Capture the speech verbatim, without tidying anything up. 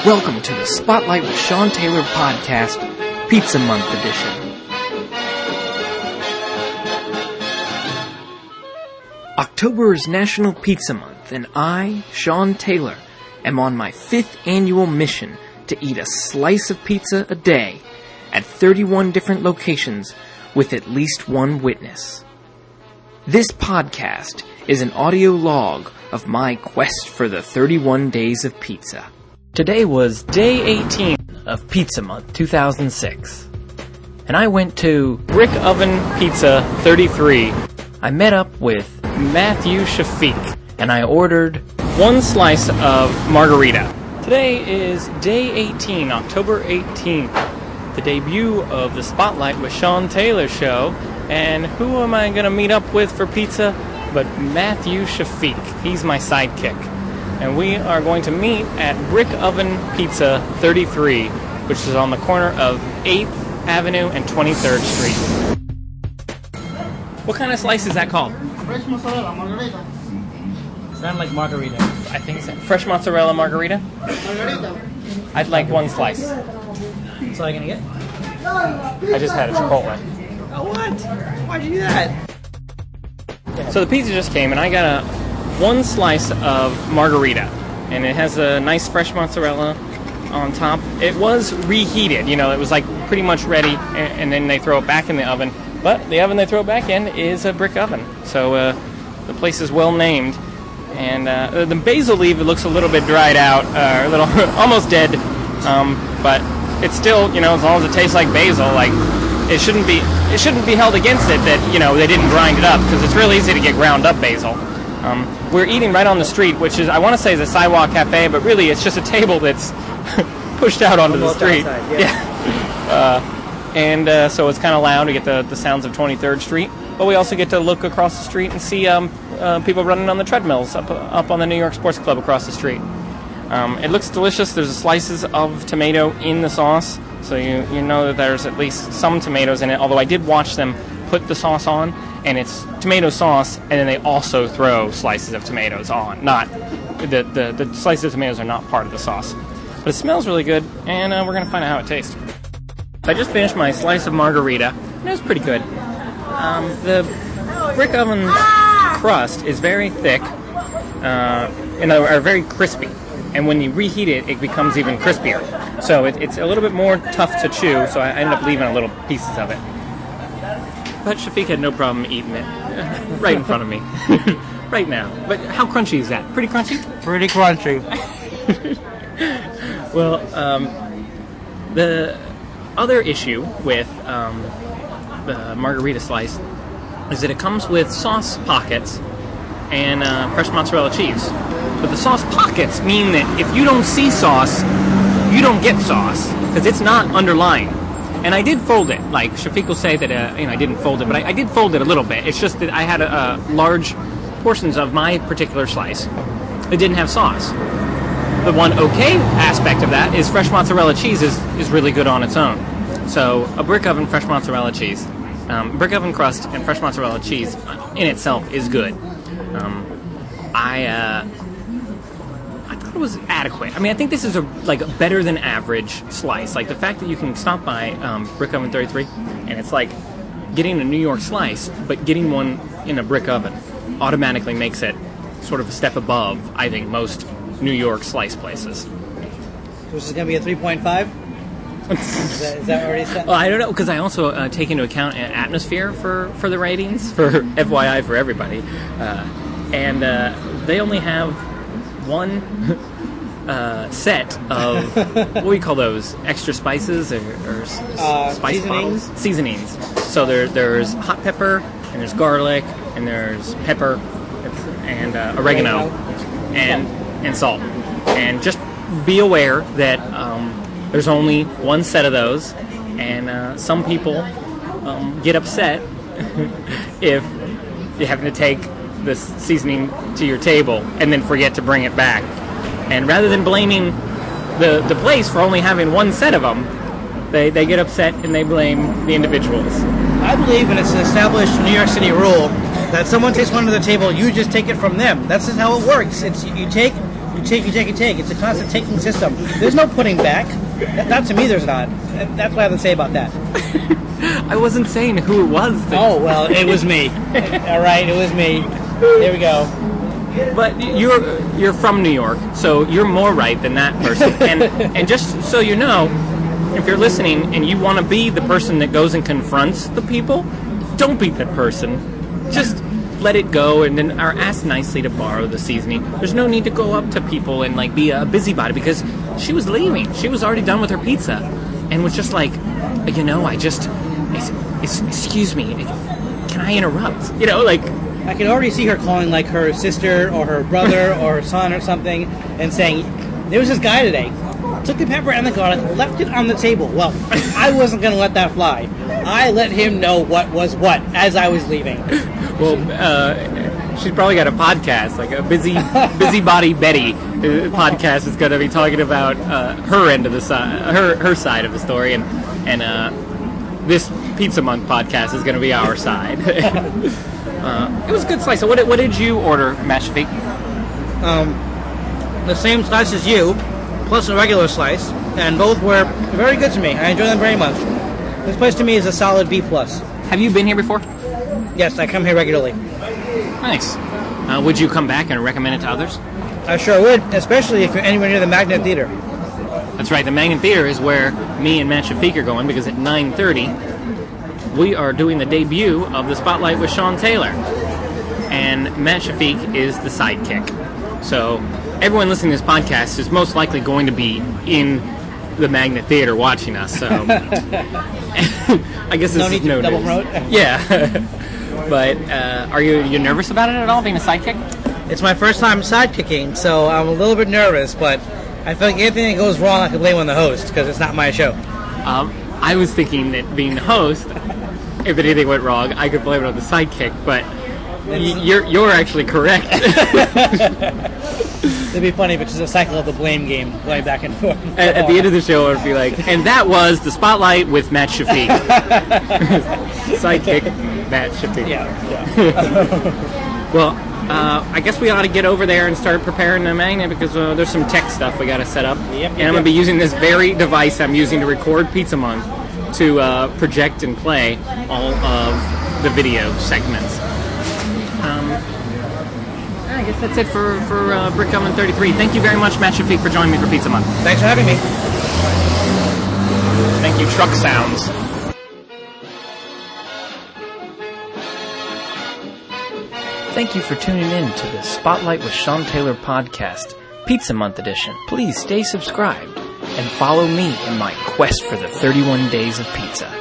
Welcome to the Spotlight with Sean Taylor podcast, Pizza Month edition. October is National Pizza Month, and I, Sean Taylor, am on my fifth annual mission to eat a slice of pizza a day at thirty-one different locations with at least one witness. This podcast is an audio log of my quest for the thirty-one days of pizza. Today was day eighteen of Pizza Month two thousand six, and I went to Brick Oven Pizza thirty-three. I met up with Matthew Shafiq, and I ordered one slice of margarita. Today is day eighteen, October eighteenth, the debut of the Spotlight with Sean Taylor show, and who am I going to meet up with for pizza but Matthew Shafiq. He's my sidekick. And we are going to meet at Brick Oven Pizza thirty-three, which is on the corner of eighth Avenue and twenty-third Street. What kind of slice is that called? Fresh mozzarella margarita. Sound like margarita. I think it's fresh mozzarella margarita. Margarita. I'd like one slice. That's all you're gonna get? I just had a Chipotle. Oh, what? Why'd you do that? So the pizza just came, and I got a one slice of margarita, and it has a nice fresh mozzarella on top. It was reheated, you know, it was like pretty much ready, and, and then they throw it back in the oven. But the oven they throw it back in is a brick oven, so uh, the place is well named. And uh, the basil leaf, it looks a little bit dried out, uh, a little almost dead, um, but it's still, you know, as long as it tastes like basil, like it shouldn't be it shouldn't be held against it that, you know, they didn't grind it up, because it's real easy to get ground up basil. Um, we're eating right on the street, which is, I want to say, is a sidewalk cafe, but really it's just a table that's pushed out onto the street. Outside, yeah. yeah. Uh, and uh, so it's kind of loud to get the, the sounds of twenty-third Street, but we also get to look across the street and see um, uh, people running on the treadmills up up on the New York Sports Club across the street. Um, it looks delicious. There's slices of tomato in the sauce, so you, you know that there's at least some tomatoes in it, although I did watch them put the sauce on, and it's tomato sauce, and then they also throw slices of tomatoes on. Not, the, the, the slices of tomatoes are not part of the sauce. But it smells really good, and uh, we're going to find out how it tastes. I just finished my slice of margarita, and it was pretty good. Um, the brick oven crust is very thick, uh, and are very crispy. And when you reheat it, it becomes even crispier. So it, it's a little bit more tough to chew, so I ended up leaving a little pieces of it. But Shafiq had no problem eating it right in front of me, right now. But how crunchy is that? Pretty crunchy? Pretty crunchy. Well, um, the other issue with um, the margarita slice is that it comes with sauce pockets and uh, fresh mozzarella cheese. But the sauce pockets mean that if you don't see sauce, you don't get sauce, because it's not underlying. And I did fold it. Like, Shafiq will say that, uh, you know, I didn't fold it, but I, I did fold it a little bit. It's just that I had a, a large portions of my particular slice that didn't have sauce. The one okay aspect of that is fresh mozzarella cheese is, is really good on its own. So, a brick oven fresh mozzarella cheese. Um, brick oven crust and fresh mozzarella cheese in itself is good. Um, I, uh... I thought it was adequate. I mean, I think this is a like a better than average slice. Like the fact that you can stop by um, Brick Oven thirty-three, and it's like getting a New York slice, but getting one in a brick oven automatically makes it sort of a step above, I think, most New York slice places. This is going to be a three point five? is, that, is that already set? Well, I don't know, because I also uh, take into account an atmosphere for, for the ratings, for F Y I for everybody. Uh, and uh, they only have one uh, set of, what do you call those, extra spices or, or uh, spice seasonings? bottles? Seasonings. So there, there's hot pepper, and there's garlic, and there's pepper, and uh, oregano, and and salt. And just be aware that um, there's only one set of those, and uh, some people um, get upset if you're having to take this seasoning to your table and then forget to bring it back. And rather than blaming the the place for only having one set of them, they, they get upset and they blame the individuals. I believe, and it's an established New York City rule, that someone takes one to the table, you just take it from them. That's just how it works. It's you take You take, you take, you take. It's a constant taking system. There's no putting back. Not to me, there's not. That's what I have to say about that. I wasn't saying who it was. That... Oh, well, it was me. All right, it was me. There we go. But you're you're from New York, so you're more right than that person. And and just so you know, if you're listening and you want to be the person that goes and confronts the people, don't be that person. Just let it go and then or ask nicely to borrow the seasoning. There's no need to go up to people and like be a busybody because she was leaving. She was already done with her pizza and was just like, you know, I just, it's, it's, excuse me, can I interrupt? You know, like. I can already see her calling like her sister or her brother or her son or something and saying, there was this guy today, took the pepper and the garlic, left it on the table. Well, I wasn't going to let that fly. I let him know what was what as I was leaving. Well, uh, she's probably got a podcast, like a busy, busybody Betty podcast is going to be talking about uh, her end of the side, her her side of the story, and and uh, this Pizza Monk podcast is going to be our side. uh, it was a good slice. So, what did, what did you order, Matt Shafiq? Um, the same slice as you, plus a regular slice, and both were very good to me. I enjoy them very much. This place to me is a solid B plus. Have you been here before? Yes, I come here regularly. Nice. Uh, would you come back and recommend it to others? I sure would, especially if you're anywhere near the Magnet Theater. That's right. The Magnet Theater is where me and Matt Shafiq are going because at nine thirty we are doing the debut of the Spotlight with Sean Taylor. And Matt Shafiq is the sidekick. So everyone listening to this podcast is most likely going to be in the Magnet Theater watching us. So I guess this no is need no to double news. promote. Yeah. But uh, are you you nervous about it at all, being a sidekick? It's my first time sidekicking, so I'm a little bit nervous, but I feel like anything that goes wrong I can blame on the host, because it's not my show. Um, I was thinking that being the host, if anything went wrong, I could blame it on the sidekick, but y- you're you're actually correct. It'd be funny because it's a cycle of the blame game, going back and forth. At, at the end of the show, it would be like, and that was the Spotlight with Matt Shafiq. Sidekick, Matt Shafiq. Yeah, yeah. Well, uh, I guess we ought to get over there and start preparing the magnet because uh, there's some tech stuff we got to set up. Yep, yep, and I'm going to be using this very device I'm using to record Pizza Monk to uh, project and play all of the video segments. Um, I guess that's it for, for uh, Brick Oven thirty-three. Thank you very much, Matt Shafiq, for joining me for Pizza Month. Thanks for having me. Thank you, Truck Sounds. Thank you for tuning in to the Spotlight with Sean Taylor podcast, Pizza Month edition. Please stay subscribed and follow me in my quest for the thirty-one days of pizza.